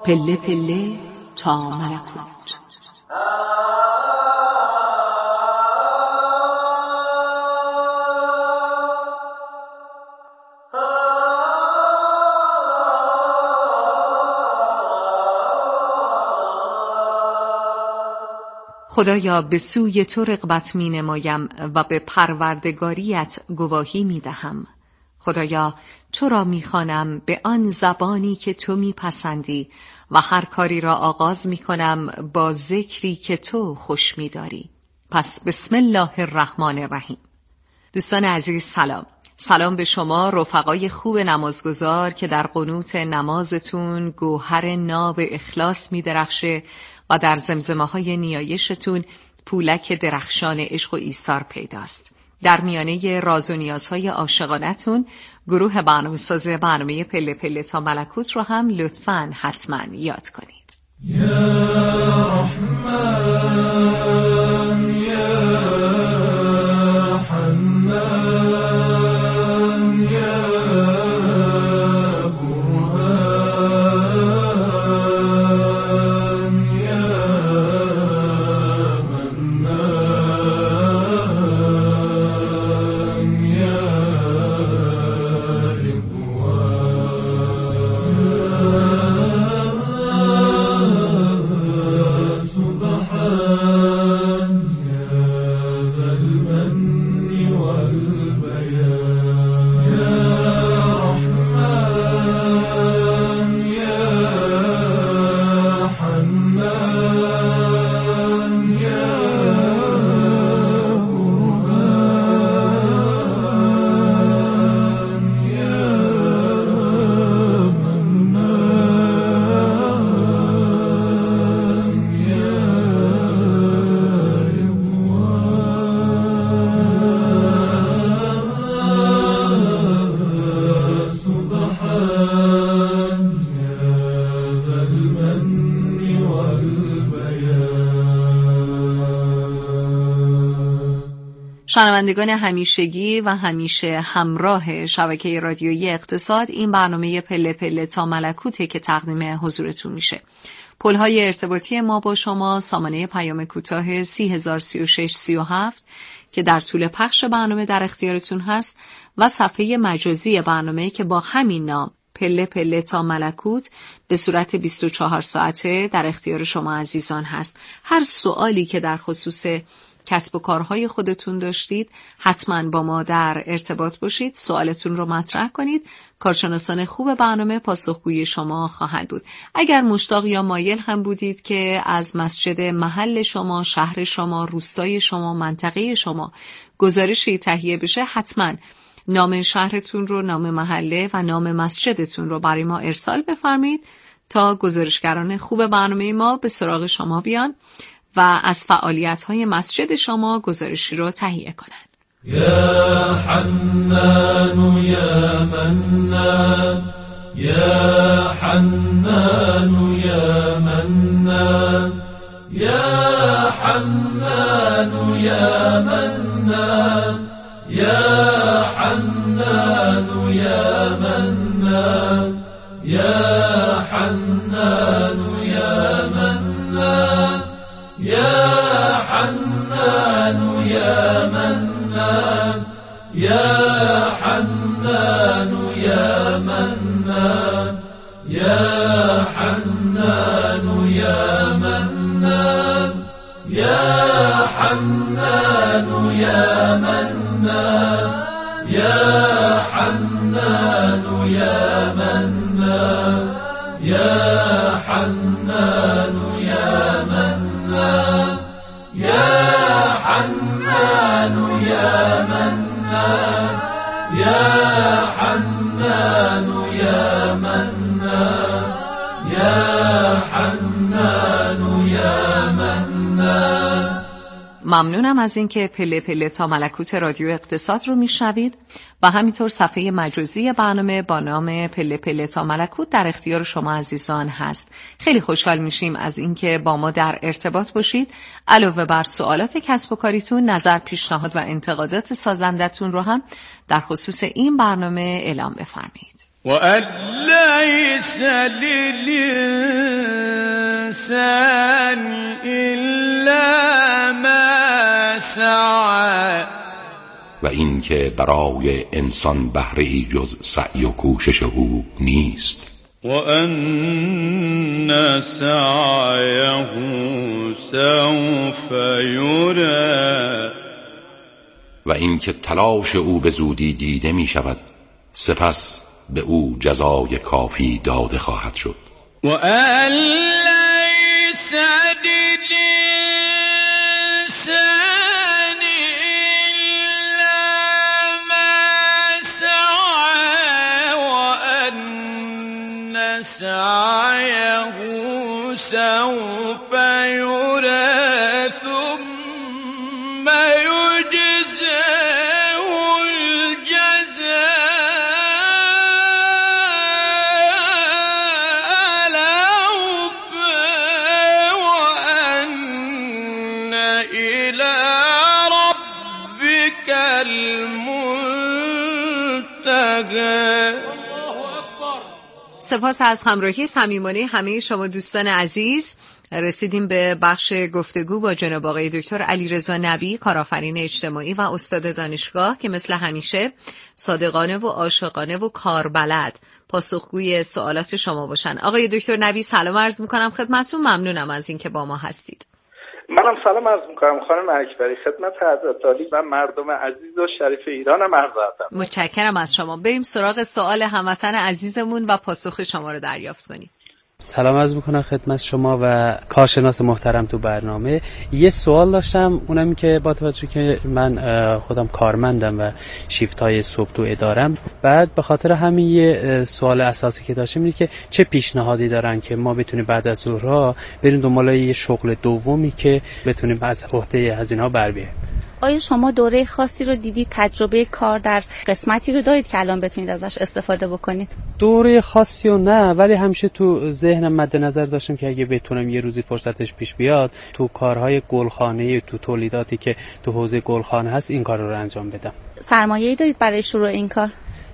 پله پله تا ملکوت. خدایا به سوی تو رغبت می نمایم و به پروردگاریت گواهی می دهم. خدایا تو را می خوانم به آن زبانی که تو می پسندی و هر کاری را آغاز می کنم با ذکری که تو خوش می داری. پس بسم الله الرحمن الرحیم. دوستان عزیز سلام به شما رفقای خوب نمازگزار که در قنوت نمازتون گوهر ناب اخلاص می درخشه و در زمزمه های نیایشتون پولک درخشان عشق و ایثار پیداست. در میانه راز و نیازهای عاشقانتون گروه برنامه‌ساز برنامه پله پله تا ملکوت رو هم لطفاً حتما یاد کنید. یا رحمان یا حنان یا برهان یا منان یا رضوان سبحان یا ذا المن والبيان يا رحمن يا حنان يا برهان يا منان يا رضوان سبحان يا ذا المن والبيان. شنوندگان همیشگی و همیشه همراه شبکه رادیویی اقتصاد، این برنامه پله پله تا ملکوته که تقدیم حضورتون میشه. پل‌های ارتباطی ما با شما سامانه پیام کوتاه 303637 که در طول پخش برنامه در اختیارتون هست و صفحه مجازی برنامه که با همین نام پله پله تا ملکوت به صورت 24 ساعته در اختیار شما عزیزان هست. هر سوالی که در خصوص کسب و کارهای خودتون داشتید حتما با ما در ارتباط باشید، سوالتون رو مطرح کنید. کارشناسان خوب برنامه پاسخگوی شما خواهند بود. اگر مشتاق یا مایل هم بودید که از مسجد محل شما، شهر شما، روستای شما، منطقه شما گزارشی تهیه بشه، حتما نام شهرتون رو، نام محله و نام مسجدتون رو برای ما ارسال بفرمایید تا گزارشگران خوب برنامه ما به سراغ شما بیان و از فعالیت‌های مسجد شما گزارشی رو تهیه کنند. يا حنان يا منان يا حنان يا منان يا حنان يا منان يا حنان يا منان يا حنان يا منان يا حنان يا منان يا حنان يا منان يا حنان يا منان يا حنان يا منان يا حنان يا منان يا حنان يا منان يا حنان يا منان يا حنان يا منان يا حنان يا منان. ممنونم از اینکه پله پله تا ملکوت رادیو اقتصاد رو میشنوید و همینطور صفحه مجازی برنامه با نام پله پله تا ملکوت در اختیار شما عزیزان هست. خیلی خوشحال میشیم از اینکه با ما در ارتباط باشید. علاوه بر سوالات کسب و کاریتون، نظر، پیشنهاد و انتقادات سازندتون رو هم در خصوص این برنامه اعلام بفرمایید. وأن ليس للإنسان إلا ما سعى و این که برای انسان بهره‌ای جز سعی و کوشش او نیست. وأن سعيه سوف يرى و این که تلاش او به زودی دیده می شود، سپس به او جزای کافی داده خواهد شد. وأن ليس للإنسان إلا ما سعى وأن سعيه سوف يرى ثم يجزاه الجزاء الأوفى وأن إلى ربك المنتهى. سپاس از همراهی صمیمانه همه شما دوستان عزیز. رسیدیم به بخش گفتگو با جناب آقای دکتر علیرضا نبی، کارآفرین اجتماعی و استاد دانشگاه که مثل همیشه صادقانه و عاشقانه و کاربلد پاسخگوی سوالات شما باشن. آقای دکتر نبی سلام عرض میکنم خدمتتون، ممنونم از اینکه با ما هستید. منم سلام عرض میکنم خانم اکبری خدمت حضرت عالی و مردم عزیز و شریف ایرانم عرض ادب. متشکرم از شما. بریم سراغ سوال هموطن عزیزمون و پاسخ شما رو دریافت کنیم. سلام عرض میکنم خدمت شما و کارشناس محترم تو برنامه. یه سوال داشتم، اونم که با توجه که من خودم کارمندم و شیفت‌های صبح تو ادارم، بعد به خاطر همین یه سوال اساسی که داشتم اینه که چه پیشنهادی دارن که ما بتونیم بعد از ظهرها بریم دنبال یه شغل دومی که بتونیم از عهده هزینه‌ها بر بیایم. آیا شما دوره خاصی رو دیدید، تجربه کار در قسمتی رو دارید که الان بتونید ازش استفاده بکنید؟ دوره خاصی و نه، ولی همیشه تو ذهنم مد نظر داشتم که اگه بتونم یه روزی فرصتش پیش بیاد تو کارهای گلخانه‌ای، تو تولیداتی که تو حوزه گلخانه هست این کار رو انجام بدم. سرمایه‌ای دارید برای شروع این کار؟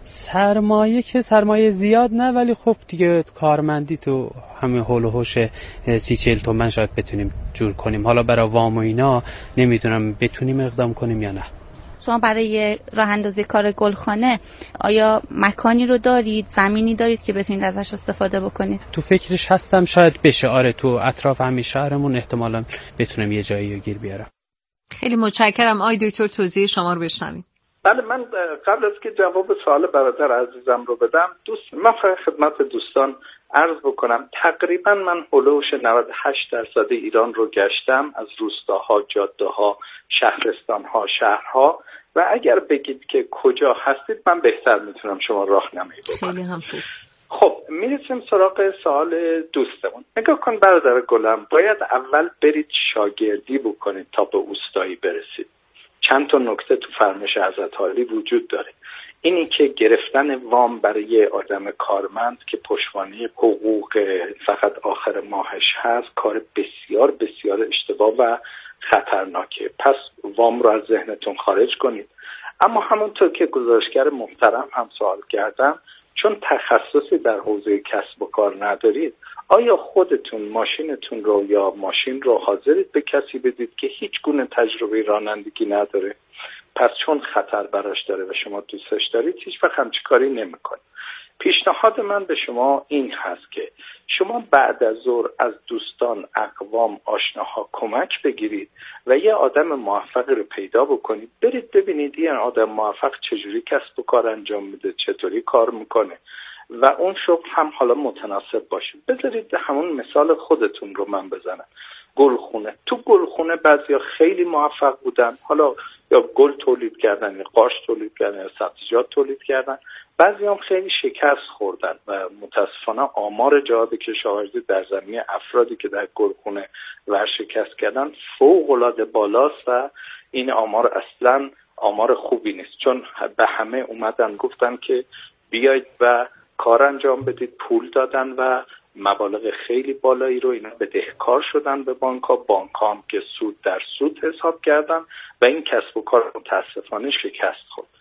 سرمایه که سرمایه زیاد نه، ولی خب دیگه کارمندی تو همه هول و هوش 30-40 تومن شاید بتونیم جور کنیم. حالا برای وام و اینا نمیدونم بتونیم اقدام کنیم یا نه. شما برای راه اندازی کار گلخانه آیا مکانی رو دارید، زمینی دارید که بتونید ازش استفاده بکنید؟ تو فکرش هستم، شاید بشه. آره، تو اطراف همین شهرمون احتمالاً بتونم یه جایی رو گیر بیارم. خیلی متشکرم. آقای دکتر توضیح شما رو بشنویم. بله، من قبل از که جواب سوال برادر عزیزم رو بدم، من خدمت دوستان عرض بکنم تقریبا من هلوش 98% ایران رو گشتم، از روستاها، جاده‌ها، شهرستان‌ها، شهرها، و اگر بگید که کجا هستید من بهتر میتونم شما راهنمایی بکنم. خیلی هم خوب. خب میرسیم سراغ سوال دوستمون. نگاه کن برادر گلم، باید اول برید شاگردی بکنید تا به اوستایی برسید. چند تا نکته تو فرمایش حضرت عالی وجود داره. اینی که گرفتن وام برای آدم کارمند که پشتوانه حقوق فقط آخر ماهش هست کار بسیار بسیار اشتباه و خطرناکه. پس وام رو از ذهنتون خارج کنید. اما همونطور که گزارشگر محترم هم سوال کردن، چون تخصصی در حوزه کسب و کار ندارید، آیا خودتون ماشینتون رو یا ماشین رو حاضرید به کسی بدید که هیچ گونه تجربه رانندگی نداره؟ پس چون خطر براش داره و شما دوستش دارید هیچ وقت همچین کاری نمی‌کنید. پیشنهاد من به شما این هست که شما بعد از ظهر از دوستان، اقوام، آشناها کمک بگیرید و یه آدم موفقی رو پیدا بکنید. برید ببینید این آدم موفق چجوری کسب و کار انجام میده، چطوری کار میکنه و اون شغل هم حالا متناسب باشه. بذارید همون مثال خودتون رو من بزنم. گلخونه، تو گلخونه بعضیا خیلی موفق بودن، حالا یا گل تولید کردن یا قارچ تولید کردن یا سبزیجات تولید کردن، بعضی هم خیلی شکست خوردن و متاسفانه آمار جهاد کشاورزی در زمینه افرادی که در گلخونه ورشکست کردن فوق‌العاده بالاست و این آمار اصلا آمار خوبی نیست، چون به همه اومدن گفتن که بیاید و کار انجام بدید، پول دادن و مبالغ خیلی بالایی رو اینا بدهکار شدن به بانک‌ها هم که سود در سود حساب کردن و این کسب و کار متاسفانه شکست خورد.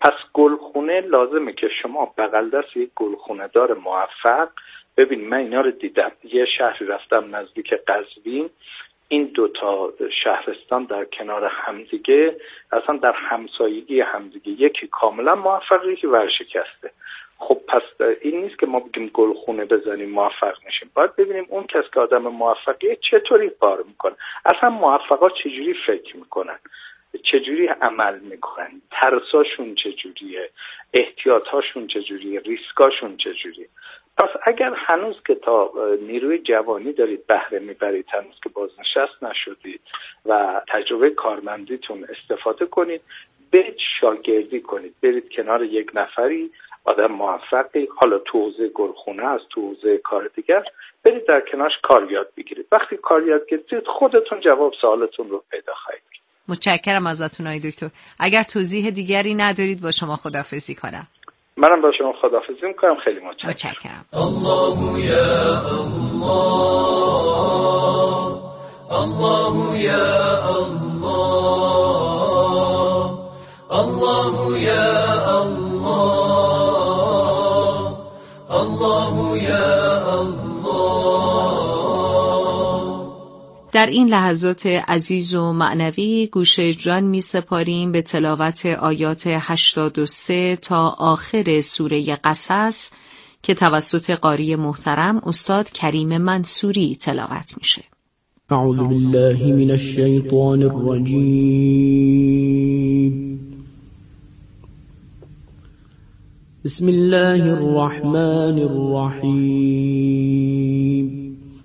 پس گلخونه لازمه که شما بغل دست یک گلخونه دار موفق، ببین من اینا رو دیدم، یه شهری رفتم نزدیک قزوین، این دوتا شهرستان در کنار همدیگه اصلا در همسایگی همدیگه، یکی کاملا موفقه یکی ورشکسته. خب پس این نیست که ما بگیم گلخونه بزنیم موفق میشیم، باید ببینیم اون کس که آدم موفقیه چطوری کار میکنه، اصلا موفقا چجوری فکر میکنن، چجوری عمل میکنن، ترساشون چجوریه، احتیاطاشون چجوریه، ریسکاشون چجوریه. پس اگر هنوز که تا نیروی جوانی دارید بهره میبرید، هنوز که بازنشست نشدید و تجربه کارمندیتون استفاده کنید، برید شاگردی کنید، برید کنار یک نفری آدم موفقی، حالا تو حوزه گلخونه است، تو حوزه کار دیگر، برید در کنارش کار یاد بگیرید. وقتی کار یاد گرفتید خودتون جواب سوالتون رو پیدا خواهید. متشکرم ازتون آقای دکتر. اگر توضیح دیگری ندارید با شما خداحافظی کنم. منم با شما خداحافظی میکنم. خیلی متشکرم. الله یا الله، الله یا الله، الله یا الله، الله یا الله. در این لحظات عزیز و معنوی گوش جان می سپاریم به تلاوت آیات 83 تا آخر سوره قصص که توسط قاری محترم استاد کریم منصوری تلاوت میشه. اعوذ بالله من الشیطان الرجیم. بسم الله الرحمن الرحیم.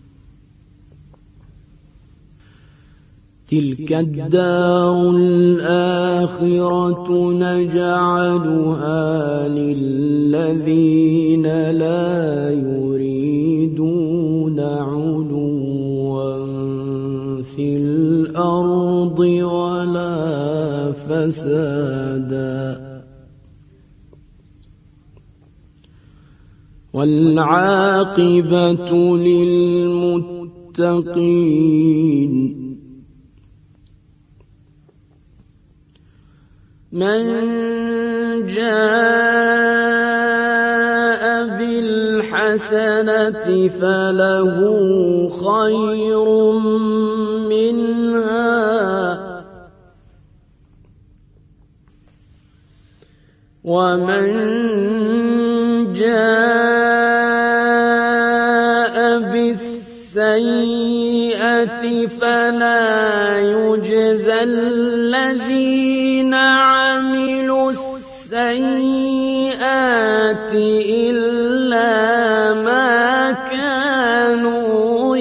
تلك الدار الآخرة نجعلها للذين لا يريدون علوا في الأرض ولا فسادا والعاقبة للمتقين. من جاء بالحسنة فله خير منها ومن جاء بالسيئة فلا يجزى الذين عملوا السيئات إلا ما كانوا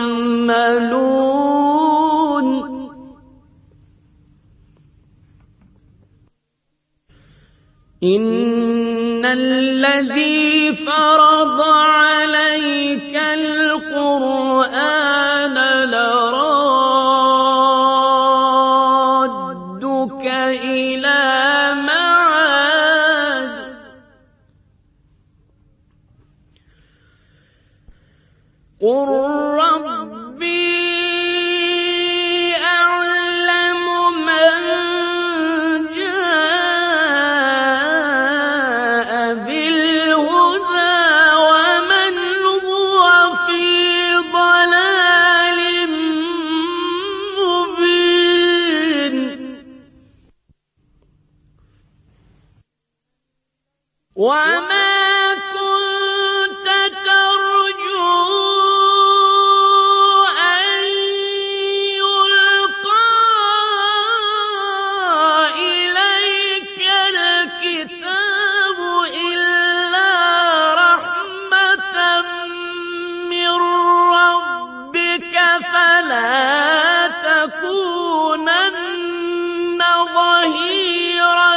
يعملون. إن الذي فرض عليك القرآن لرادك إلى معاد قل ربي أعلم من جاء بالهدى ومن هو في ضلال مبين. وما كنت ترجو أن يلقى إليك الكتاب إلا رحمة من ربك فلا تكونن ظهيرا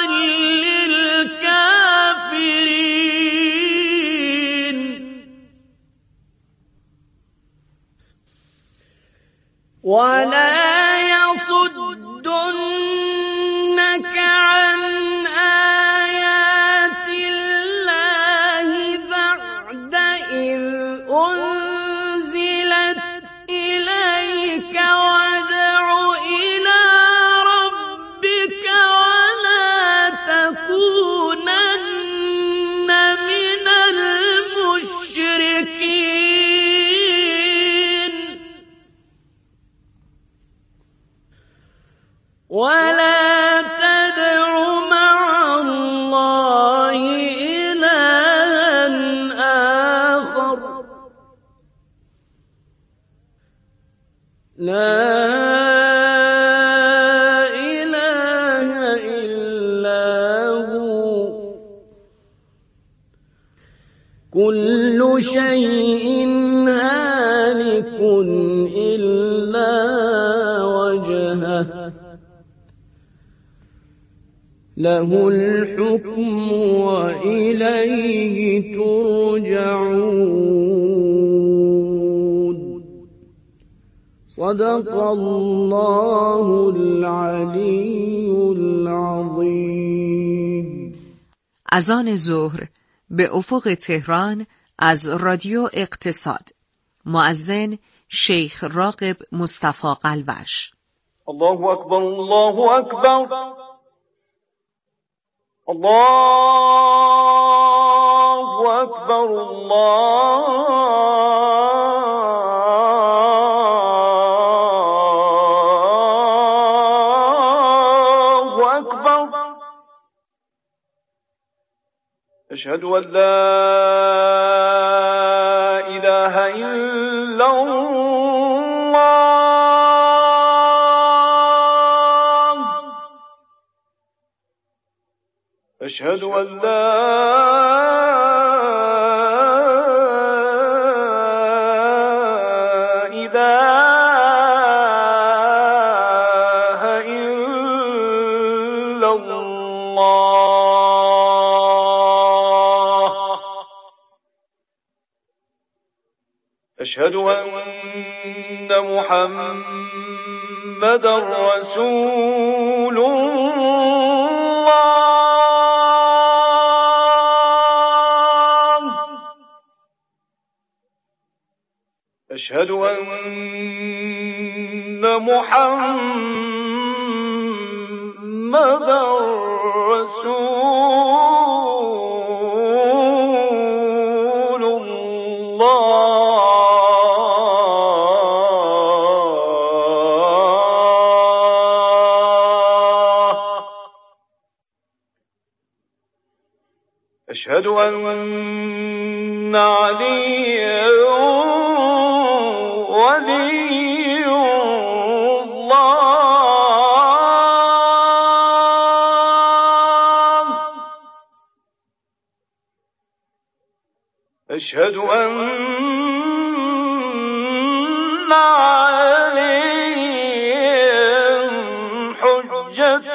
للكافرين. ولا يصدنك عن آيات الله بعد إذ أنزلت إليك وادع إلى ربك كل شيء هالك إلا وجهه له الحكم وإليه ترجعون. صدق الله العلی العظیم. اذان ظهر به افق تهران از رادیو اقتصاد. مؤذن شیخ راغب مصطفی قلوش. الله اکبر الله اکبر الله اکبر الله اکبر. اشهد ان لا اله الا الله. اشهد ان لا اله الا الله. اشهد ان محمدا رسول الله. أشهد أن محمدا رسول الله. أشهد أن عليا ولي الله. أشهد أن عليهم حجة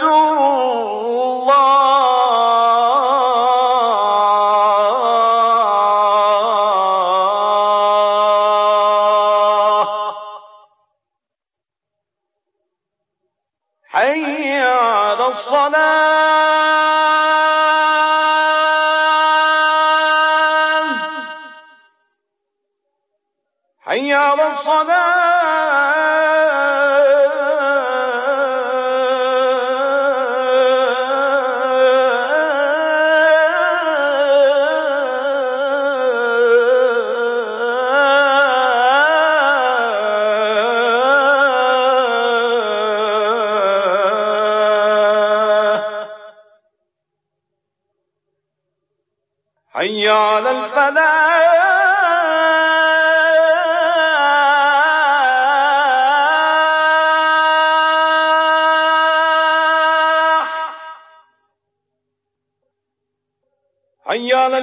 حي على الصلاة حي على حي على الفلاح حي على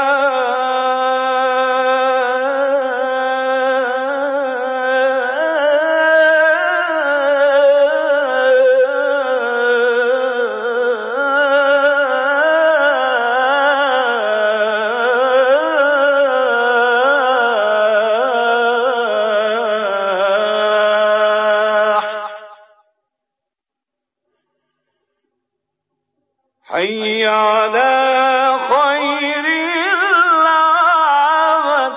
حي على خير العمل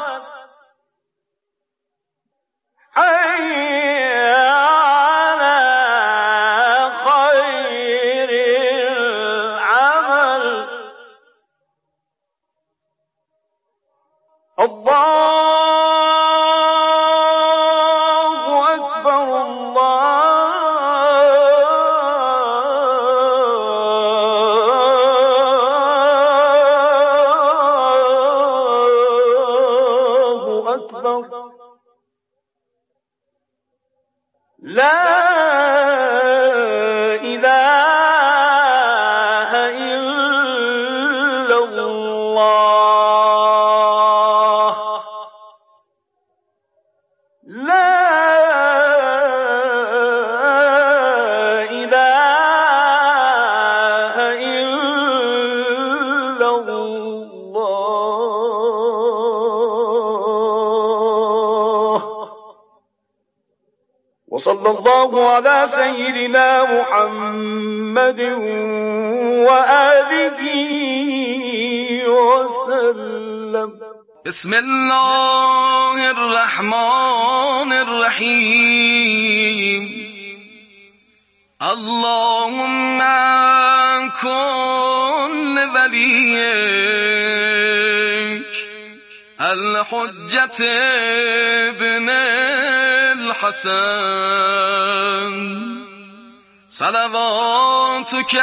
حي على خير العمل. الله أكبر الله وصلى الله على سيدنا محمد وآله وسلم. بسم الله الرحمن الرحیم. اللهم کن ولیک الحجة ابن الحسن صلواتك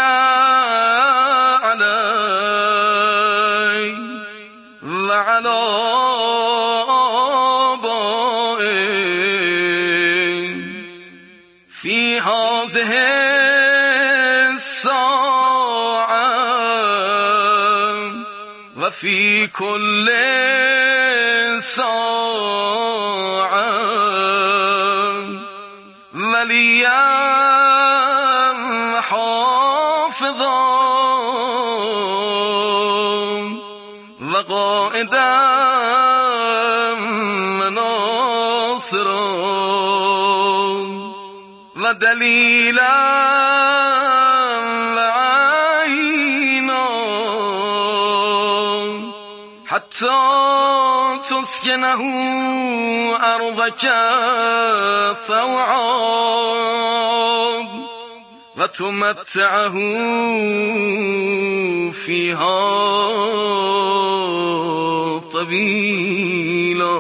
علیه وعلى آبائه في هذه الساعة وفي كل ساعة وليا حافظا وقائدا مناصرا ودليلا وعينا حتى تسكنه أرضك طوعا وتمتعه فيها طويلا.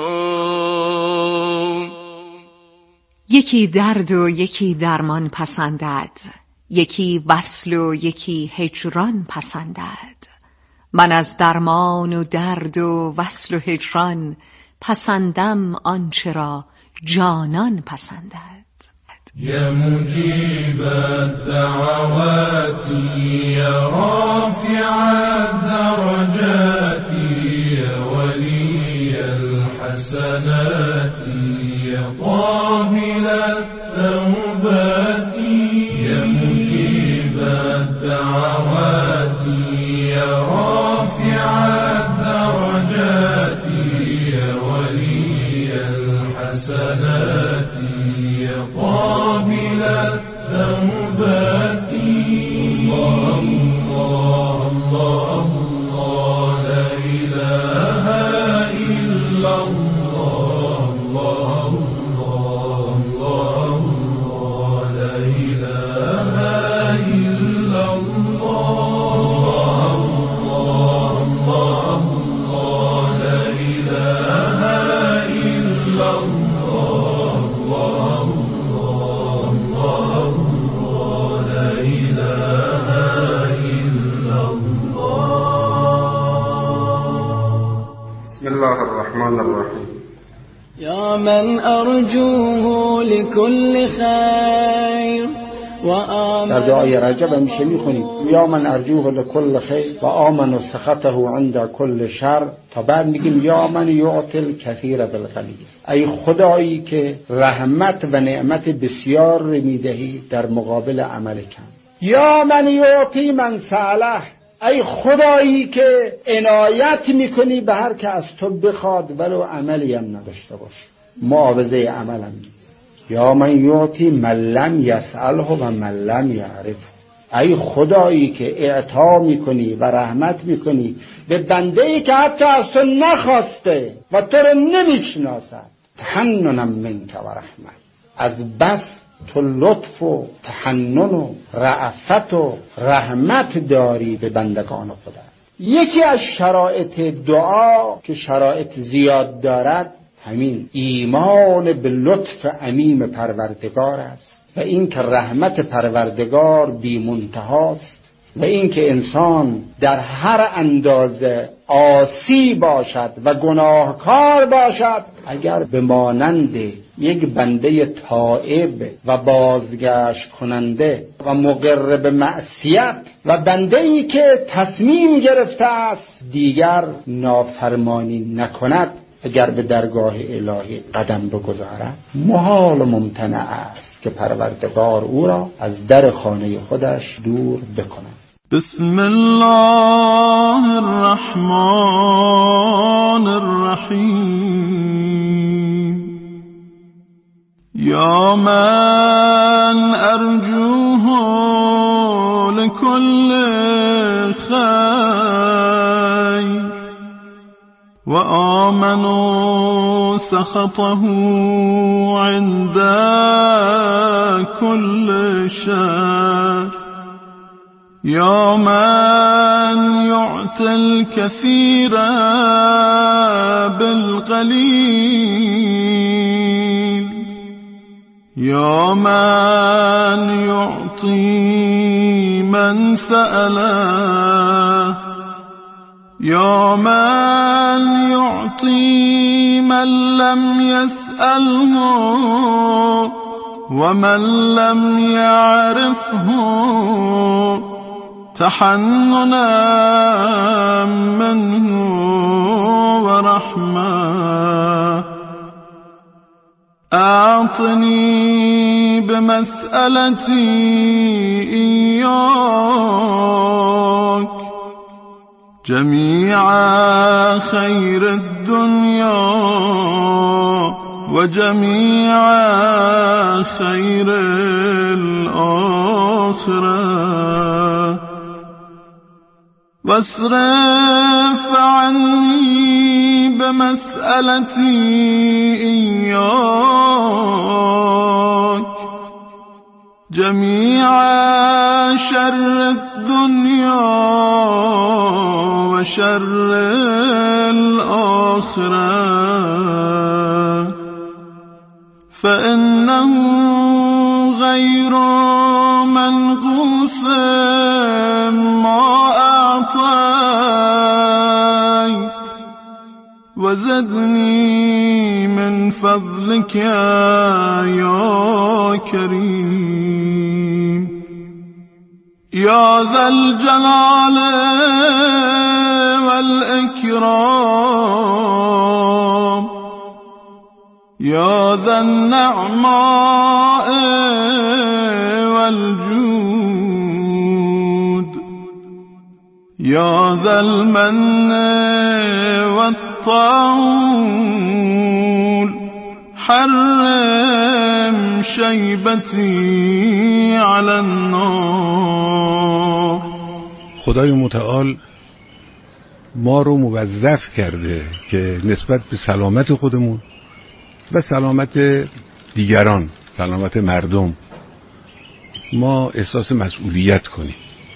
یکی درد و یکی درمان پسندد، یکی وصل و یکی هجران پسندد. من از درمان و درد و وصل و هجران پسندم آنچه را جانان پسندد. یا مجیب الدعوات یا رافع الدرجات یا ولی الحسنات یا قابل التوبات یا مجیب الدعوات یا رافع الدرجات یا ولی الحسنات یا قابل التوبات. الله الله الله لا إله إلا الله الله الله الله لا إله إلا الله الله الله لا إله إلا الله الله الله لا إله إلا الله. بسم الله الرحمن الرحیم. یا من ارجوه لكل خیر و آمن. در دعای رجب همیشه میخونیم یا من ارجوه لكل خیر و آمن سخطه عند كل شر، تا بعد میگیم یا من یعطی الکثیر بالقلیل. ای خدایی که رحمت و نعمت بسیار میدهی در مقابل عمل کم. یا من یعطی من سأله، ای خدایی که عنایت میکنی به هر که از تو بخواد ولو عملی هم نداشته باشه، معاوضه عملم میدی. یا من یعطی من لم یسأله و من لم یعرفه، ای خدایی که اعطا میکنی و رحمت میکنی به بنده‌ای که حتی از تو نخواسته و تو رو نمیشناسد. تحننم منک و رحمت، از بس تو لطف و تحنن و رأفت و رحمت داری به بندگان خدا. یکی از شرایط دعا که شرایط زیاد دارد همین ایمان به لطف عمیم پروردگار است و این که رحمت پروردگار بی منتهاست و این که انسان در هر اندازه عاصی باشد و گناهکار باشد، اگر به مانند یک بنده تائب و بازگشت کننده و مقر به معصیت و بنده‌ای که تصمیم گرفته است دیگر نافرمانی نکند، اگر به درگاه الهی قدم بگذارد، محال و ممتنع است که پروردگار او را از در خانه خودش دور بکند. بسم الله الرحمن الرحیم. یا من ارجوه لكل خیر و آمن سخطه عند كل شر یا من يعطي الكثير بالقليل یا من يعطي من سأله یا من يعطي من لم يسأله ومن لم يعرفه تحننا منه ورحمة أعطني بمسألتي إياك جميع خير الدنيا وجميع خير الآخرة واصرف عني بمسألتي إياك جميع شر الدنيا وشر الآخرة فإنه غير منقوص ما أعطيت وزدني من فضلك يا كريم يا ذا الجلال والإكرام يا ذا النعماء والجود يا ذا المن والطول حرم شيبتي على النار. خدای متعال ما رو موظف کرده که نسبت به سلامت خودمون و سلامت دیگران، سلامت مردم، ما احساس مسئولیت کنیم.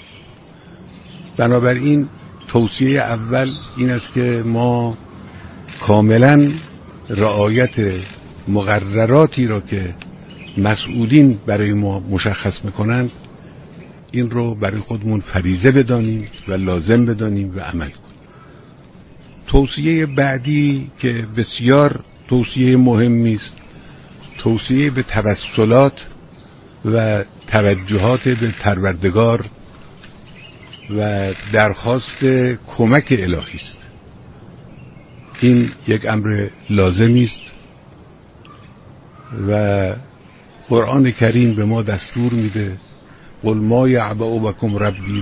بنابراین توصیه اول این است که ما کاملا رعایت مقرراتی را که مسئولین برای ما مشخص میکنند این رو برای خودمون فریضه بدانیم و لازم بدانیم و عمل کنیم. توصیه بعدی که بسیار توصیه مهمی است، توصیه به توسلات و توجهات به پروردگار و درخواست کمک الهی است. این یک امر لازمی است و قرآن کریم به ما دستور میده قل ما یعبأ بکم ربی